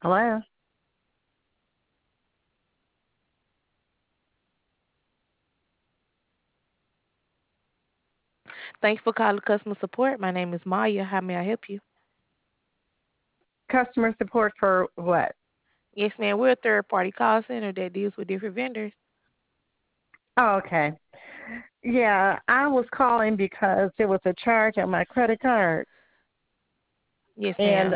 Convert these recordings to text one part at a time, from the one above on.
Hello? Thanks for calling customer support. My name is Maya. How may I help you? Customer support for what? Yes, ma'am. We're a third party call center that deals with different vendors. Oh, okay. Yeah, I was calling because there was a charge on my credit card, Yes, and ma'am.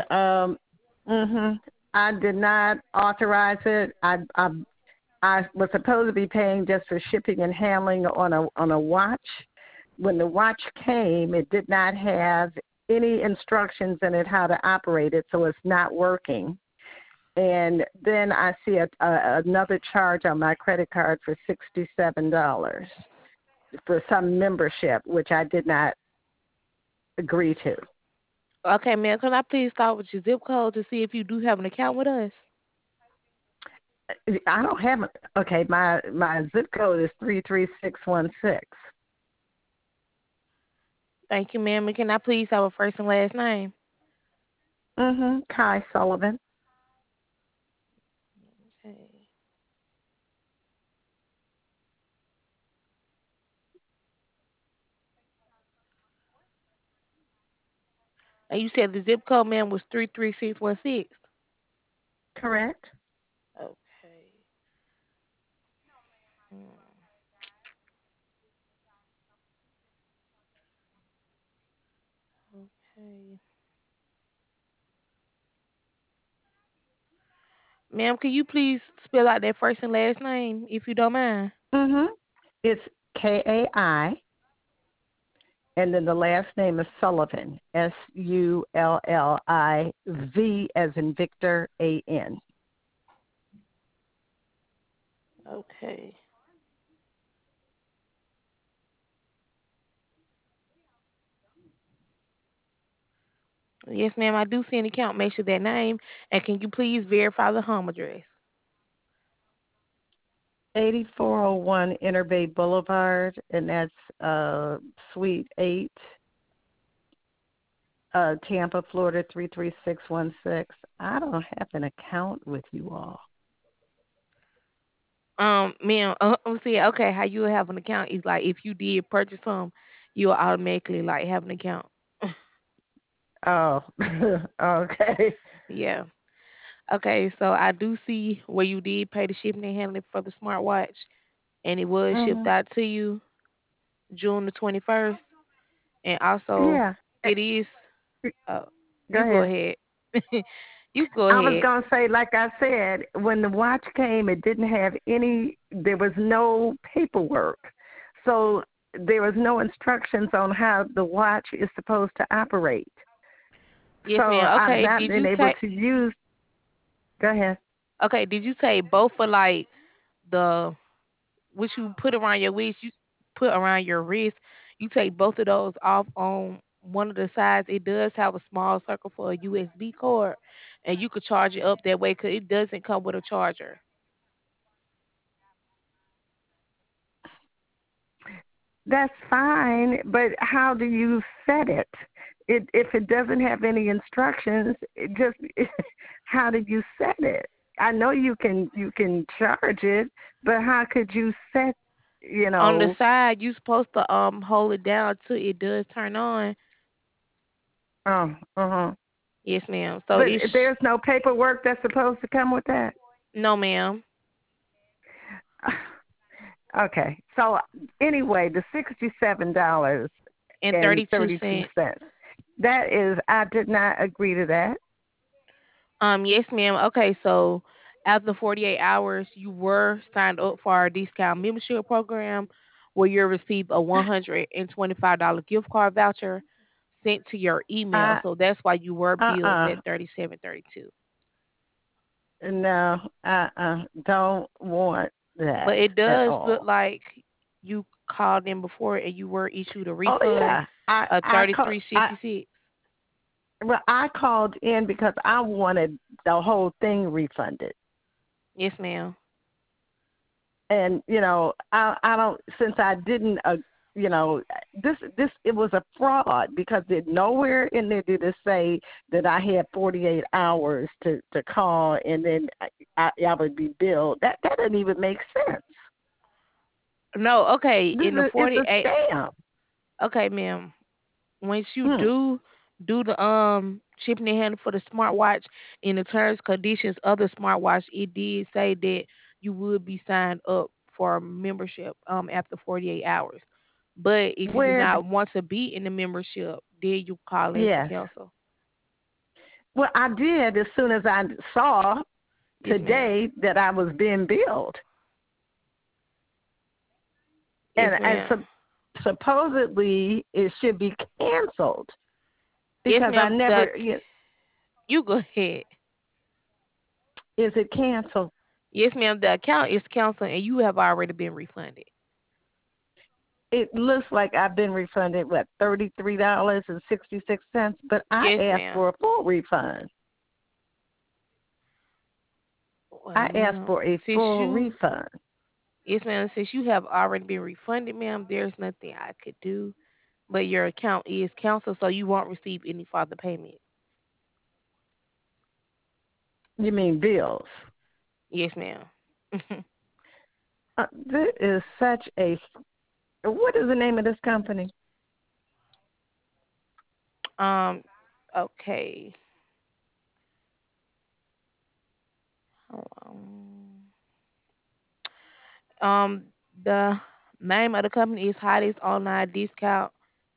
I did not authorize it. I was supposed to be paying just for shipping and handling on a watch. When the watch came, it did not have any instructions in it how to operate it, so it's not working. And then I see another charge on my credit card for $67 for some membership, which I did not agree to. Okay, ma'am. Can I please start with your zip code to see if you do have an account with us? I don't have it. Okay, my zip code is 33616. Thank you, ma'am. And can I please have a first and last name? Kai Sullivan. Okay. And you said the zip code, ma'am, was 33616. Correct. Okay. Hmm. Okay. Ma'am, can you please spell out that first and last name if you don't mind? It's Kai, and then the last name is Sullivan. Sulliv as in Victor AN. Okay. Yes, ma'am. I do see an account. Make sure that name. And can you please verify the home address? 8401 Inner Bay Boulevard, and that's Suite 8, Tampa, Florida 33616. I don't have an account with you all. Ma'am, see, okay, how you have an account is like if you did purchase some, you'll automatically like have an account. Oh, okay. Yeah. Okay, so I do see where you did pay the shipping and handling for the smartwatch, and it was shipped Mhm. out to you June the 21st, and also Yeah. it is. Uh, Go you go ahead. ahead. You go I was ahead. going to say, like I said, when the watch came, it didn't have there was no paperwork. So there was no instructions on how the watch is supposed to operate. Yes, So ma'am. I've Okay, not did been you able take? to use. Go ahead. Okay, did you take both for like the which you put around your waist, you put around your wrist, you take both of those off on one of the sides. It does have a small circle for a USB cord, and you could charge it up that way because it doesn't come with a charger. That's fine, but how do you set it? If it doesn't have any instructions, it just how do you set it? I know you can charge it, but how could you set? You On the know. side, you supposed to hold it down till it does turn on. Oh, uh-huh. Yes, ma'am. So But it's there's no paperwork that's supposed to come with that. no, ma'am, Okay. So anyway, the $67 and and 32 32 cents. cents. That is, I did not agree to that. Yes, ma'am. Okay, so after 48 hours, you were signed up for our discount membership program where you'll receive a $125 gift card voucher sent to your email. I So that's why you were billed uh-uh. that 37.32. No, don't want But that it at does look all. like you called in before and you were issued a Oh refund yeah, I of I call, 33.66. well, I called in because I wanted the whole thing refunded, Yes, ma'am. and I don't, since I didn't this it was a fraud because nowhere in there did it say that I had 48 hours to call and then I would be billed. That doesn't even make sense. No, okay, This in the is it's a 48. scam. Okay, ma'am. Once you Hmm. do the shipping and handling for the smartwatch, in the terms conditions of the smartwatch, it did say that you would be signed up for a membership after 48 hours. But if you do Where? not want to be in the membership, then you call in to Yes. cancel. Well, I did as soon as I saw Yes, ma'am. today that I was being billed, Yes, and ma'am. supposedly it should be canceled Yes, because I ma'am. never. You go ahead. Is it canceled? Yes, ma'am. The account is canceled, and you have already been refunded. It looks like I've been refunded what $33.66, but I Yes, asked ma'am. for a full refund. Well, I asked ma'am, for a since full you refund. yes, ma'am. Since you have already been refunded, ma'am, there's nothing I could do. But your account is canceled, so you won't receive any further payment. You mean bills? Yes, ma'am. This is such a. What is the name of this company? um, okay. Hold on. Um, the name of the company is Hottest Online Discount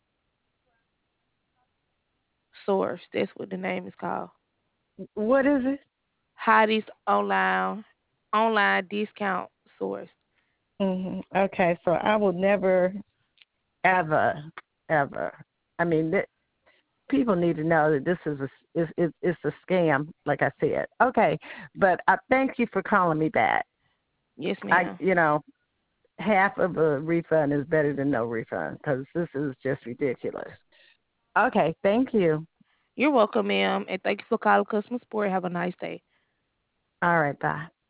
Source. That's what the name is called. What is it? Hottest Online Discount Source. Okay, so I will never, ever, ever. I mean, people need to know that this is a scam, like I said. Okay, but I thank you for calling me back. Yes, I, ma'am. half of a refund is better than no refund because this is just ridiculous. Okay, thank you. You're welcome, ma'am, and thank you for calling customer support. Have a nice day. All right, bye.